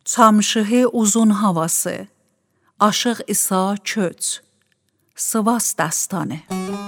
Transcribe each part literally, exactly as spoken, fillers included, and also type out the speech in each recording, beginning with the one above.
Çamşıhi uzun havası Aşık İsa Çöç سواس دستانه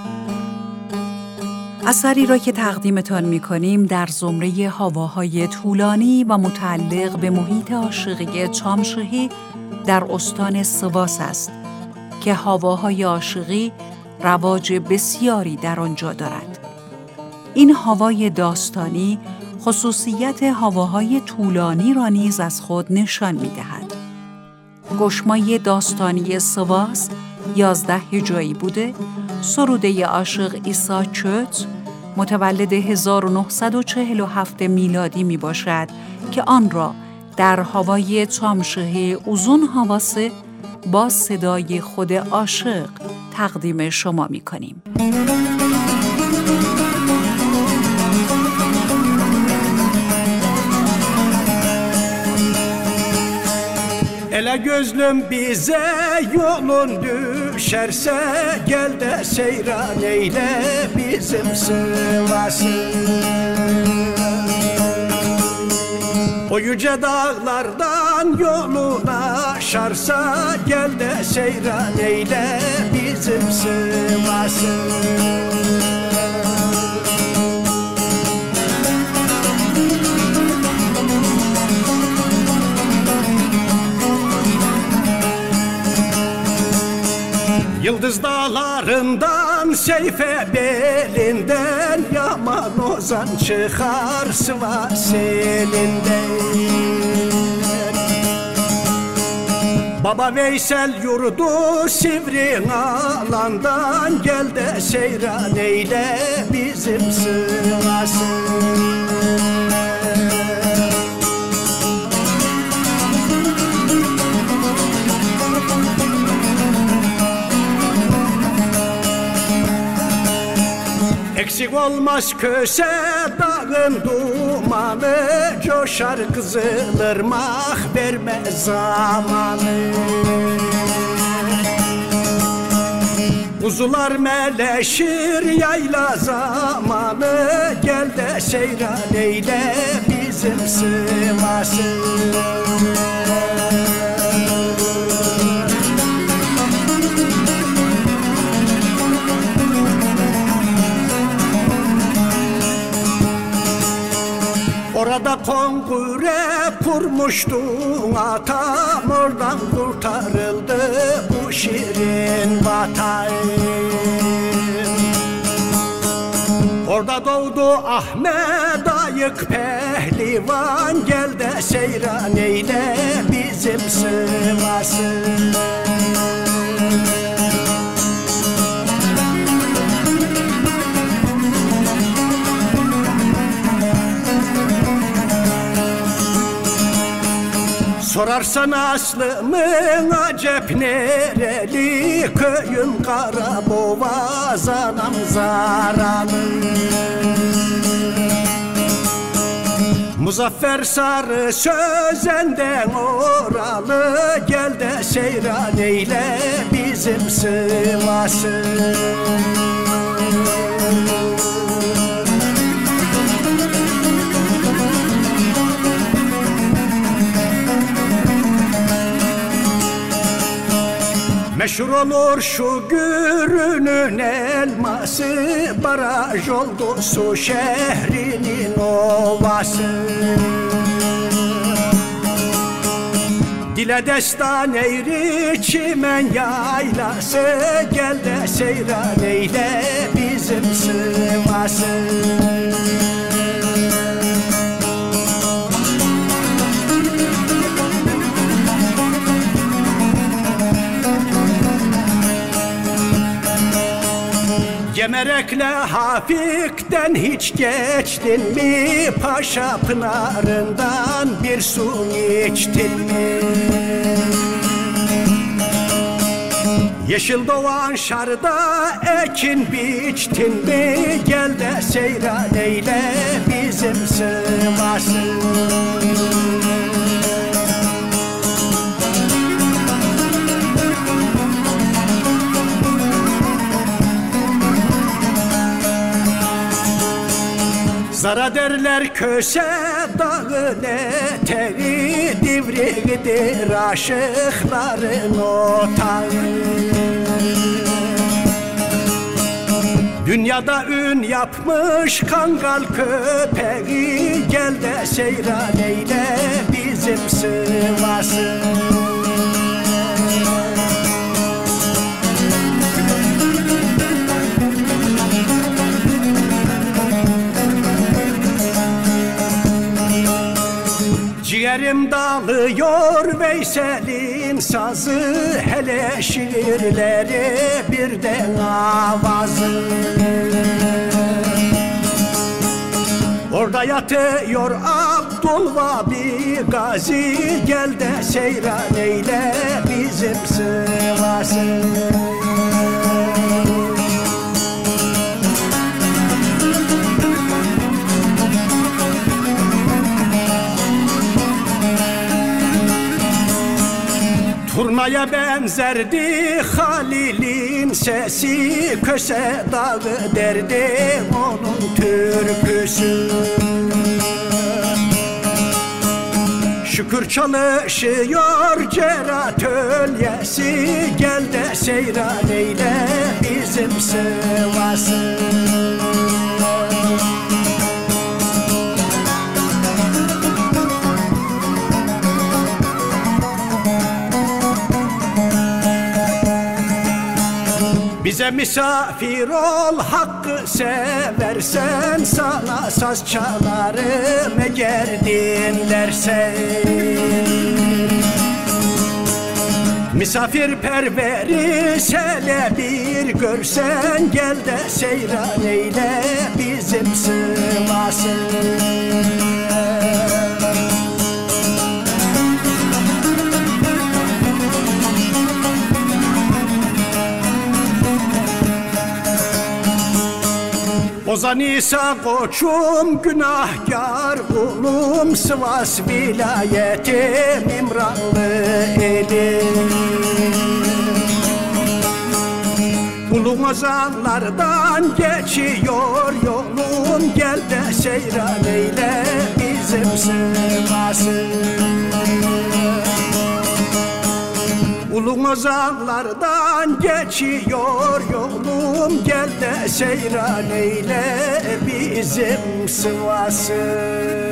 اثری را که تقدیمتان می‌کنیم در زمره هواهای طولانی و متعلق به محیط عاشقی چامشهی در استان سواس است که هواهای عاشقی رواج بسیاری در آنجا دارد. این هوای داستانی خصوصیت هواهای طولانی را نیز از خود نشان می‌دهد. گشمای داستانی سواس یازده هجایی بوده. سروده عاشق عیسی چوت متولد هزار و نهصد و چهل و هفت میلادی می باشد که آن را در هوای چامشهی uzun havası با صدای خود عاشق تقدیم شما می کنیم. Ele gözlüm bize yolun düşerse gel de seyran eyle bizim Sivas'ı. O yüce dağlardan yolun aşarsa gel de seyran eyle bizim Sivas'ı. Yıldız dağlarından seyfe belinden yaman ozan çıkar Sivas elinden. Baba Veysel yurdu Sivri alandan gel de seyran eyle bizim Sivas'ı. Eksik olmaz köse dağın dumanı, coşar Kızılırmak vermez zamanı. Kuzular meleşir yayla zamanı, gel de seyran eyle bizim Sivas'ı. Orada kongre kurmuştun atam, oradan kurtarıldı bu şirin vatan. Orada doğdu Ahmet Ayık pehlivan, gel de seyran eyle bizim Sivas'ı. Sorarsan aslımın acep nereli, köyüm Karaboğaz anam zaralı. Muzaffer Sarı sözenden oralı, gel de seyran eyle bizim Sivas'ı. Meşhur olur şu Gürün'ün elması, baraj oldu su şehrinin ovası. Dile destan eğri çimen yaylası, gel de seyran eyle bizim Sivas'ı. Gemerekle Hafik'ten hiç geçtin mi? Paşa pınarından bir su içtin mi? Yeşil doğan şarda ekin biçtin mi? Gel de seyran eyle bizim Sivas'ı. Zara derler köse dağın eteği, Divriğidir aşıkların otağı. Dünyada ün yapmış kangal köpeği, gel de seyran eyle bizim Sivas'ı. Ciğerim dağılıyor Veysel'in sazı, hele şiirleri bir de avazı. Orada yatıyor Abdülvabi Gazi, gel de seyran eyle bizim Sivas'ı. Turnaya benzerdi Halil'in sesi, Köse dağı derdi onun türküsü. Şükür çalışıyor Cerat ölyesi, gel de seyran eyle bizim Sivas'ı. Bize misafir ol, hakkı seversen, sana saz çalarım eğer dinlersen. Misafirperveriz hele bir görsen, gel de seyran eyle bizim Sivas'ı. Ozan İsa koçum, günahkar kulum, Sivas vilayetim, İmranlı elim. Ulu ozanlardan geçiyor yolum, gel de seyran eyle bizim Sivas'ı. Ulu ozanlardan geçiyor yolum, gel de seyran eyle bizim Sivas'ı.